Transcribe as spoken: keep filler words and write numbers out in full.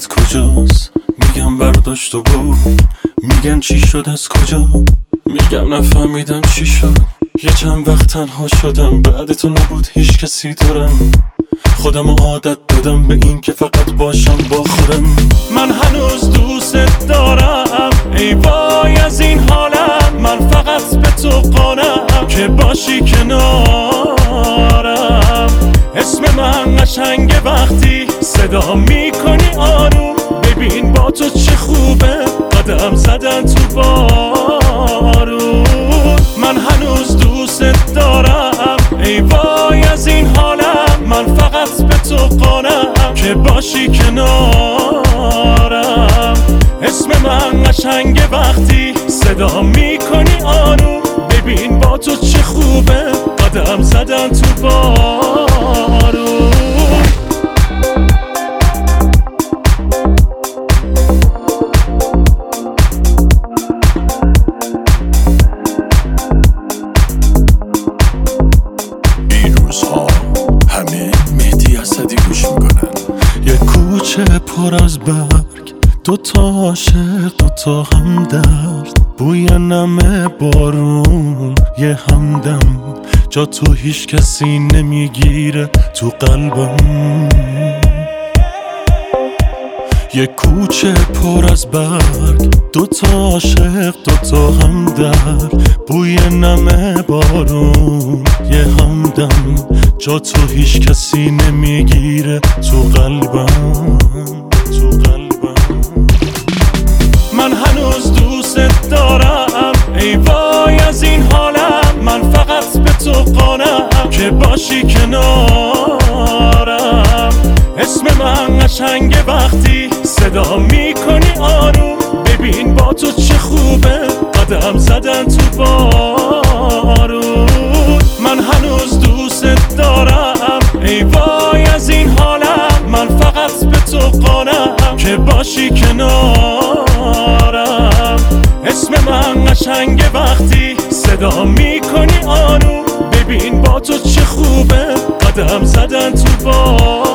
دلت کجاست؟ میگم برداشت و برو. میگن چی شد از کجا؟ میگم نفهمیدم چی شد. یه چند وقت تنها شدم، بعد تو نبود هیچ کسی دارم. خودم عادت دادم به این که فقط باشم با خودم. من هنوز دوست دارم، ای وای از این حالم. من فقط به تو قانم که باشی کنارم. اسم من قشنگه وقتی صدا میکنی آروم. ببین با تو چه خوبه قدم زدن تو بارون. من هنوز دوست دارم، ای وای از این حالم. من فقط به تو قانم که باشی کنارم. اسم من قشنگه وقتی صدا میکنی آروم. ببین با تو چه خوبه قدم زدن تو بارون. همه مهدی اسدی گوش میکنن. یه کوچه پر از برگ، دوتا عاشق دوتا همدرد. بوی نم بارون یه همدم، جا تو هیچ کسی نمیگیره تو قلبم. یه کوچه پر از برگ، دوتا عاشق دوتا همدرد. بوی نم بارون یه همدم، جا تو هیچ کسی نمیگیره تو قلبم، تو قلبم. من هنوز دوست دارم، ای وای از این حالم. من فقط به تو قانم که باشی کنارم. اسم من قشنگه وقتی صدا میکنی آروم. ببین با تو چه خوبه قدم زدن تو بارون. من هنوز دوست دارم، ای وای از این حالم. من فقط به تو قانم که باشی کنارم. اسم من قشنگه وقتی صدا میکنی آروم. ببین با تو چه خوبه قدم زدن تو بارون.